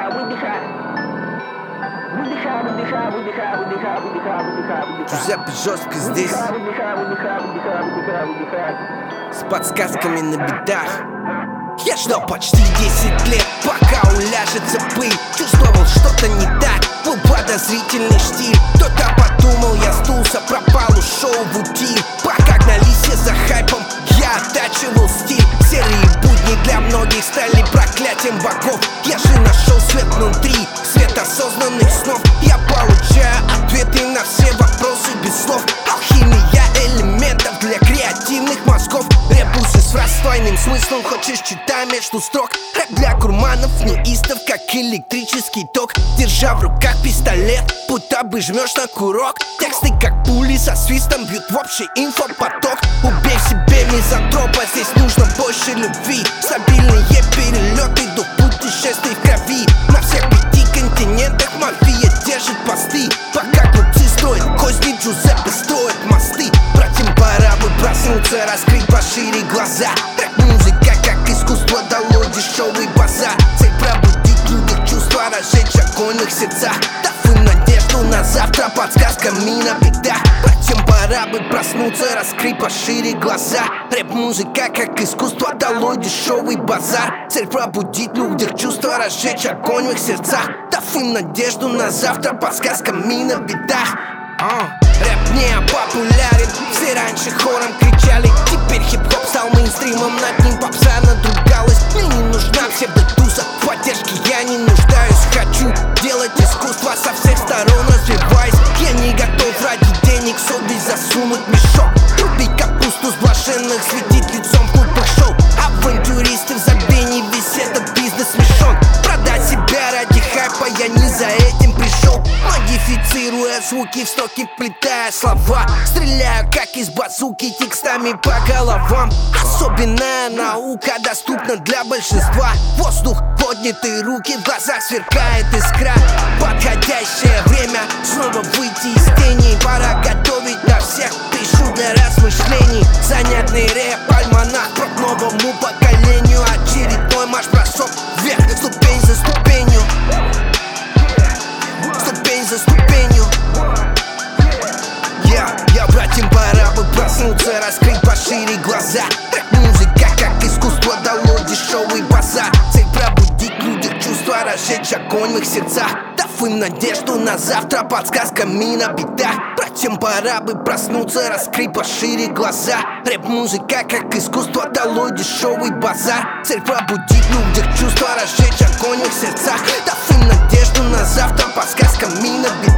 Джузеппе жестко здесь, с подсказками на битах. Я ждал почти 10 лет, пока уляжется пыль. Чувствовал что-то не так, был подозрительный штиль. Кто-то подумал, я сдулся, пропал, ушел в утиль. Пока гнались все за хайпом, я оттачивал стиль. Серые будни для многих стали проклятием богов. Я же нашел свет внутри, свет осознанных снов. Я получаю ответы на все вопросы без слов. Алхимия элементов для креативных мозгов. Ребусы с фраз с двойным смыслом, хочешь читай между строк. Рэп для гурманов, неистов, как электрический ток. Держа в руках пистолет, будто бы жмешь на курок. Тексты как пули со свистом бьют в общий инфопоток. Убей в себе мизантропа, здесь нужно больше любви. Стабильные перелеты, дух путешествий в крови. На всех 5 континентах мафия держит посты. Пока глупцы строят козни, Джузеппе строит мосты. Братьям пора бы проснуться, раскрыть пошире глаза. Рэп-музыка как искусство дало дешевый базар. Цель пробудить в людях чувства, разжечь огонь в их сердцах. Дав им надежду на завтра, подсказками на беда. Братьям пора бы проснуться, раскрыть пошире глаза. Рэп-музыка как искусство дало дешевый базар. Цель пробудить в людях чувства, разжечь огонь в их сердцах. Дав им надежду на завтра, подсказками на бедах. Рэп не популярен, все раньше хором кричали. Теперь хип-хоп стал мейнстримом, над ним попса надругалась. Мне не нужна псевдотуза, в поддержке я не нуждаюсь. Хочу делать искусство со всех сторон, развиваясь. Я не готов ради денег соби засунуть мешок. Рубить капусту с блаженных, светить лицом в клубах шоу. Авантюристы в забвении, весь этот бизнес смешон. Продать себя ради хайпа, я не за этим пришел. Модифицируя звуки в строки, вплетая слова. Стреляю как из базуки, текстами по головам. Особенная наука доступна для большинства. Воздух, поднятые руки, в глазах сверкает искра. Подходящее время снова выйти из тени. Пора готовить на всех, пишу для размышлений. Занятный рэп, альманах проб новому поколению. Очередной марш-бросок вверх, ступень за ступенью. Ступень за ступенью. Я, братьям пора бы проснуться, раскрыть пошире глаза. Рэп-музыка как искусство дало дешевый базар. Цель пробудить в людях чувства, разжечь огонь в их сердцах. Дав им надежду на завтра, подсказками на бедах. Братьям пора бы проснуться, раскрыть пошире глаза. Рэп-музыка как искусство дало дешевый базар. Цель пробудить в людях чувства, разжечь огонь в их сердцах. Дав им надежду на завтра, подсказками на бедах.